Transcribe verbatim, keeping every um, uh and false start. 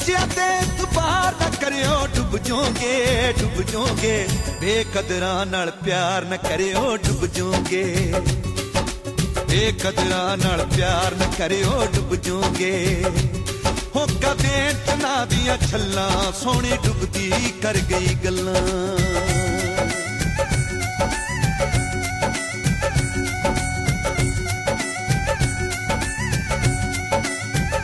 ਬੱਚਿਆਂ ਤੇ ਇਤਬਾਰ ਨਾ ਕਰਿਓ, ਡੁੱਬ ਜਾਓਗੇ ਡੁੱਬ ਜਾਓਗੇ। ਬੇਕਦਰਾਂ ਨਾਲ ਪਿਆਰ ਨਾ ਕਰਿਓ, ਡੁੱਬ ਜਾਓਗੇ। ਬੇਕਦਰਾਂ ਨਾਲ ਪਿਆਰ ਨਾ ਕਰਿਓ, ਡੁੱਬ ਜਾਓਗੇ। ਹੋ ਕਦੇ ਟਨਾ ਦੀਆਂ ਛੱਲਾਂ ਸੋਹਣੀ ਡੁੱਬਦੀ ਕਰ ਗਈ ਗੱਲਾਂ।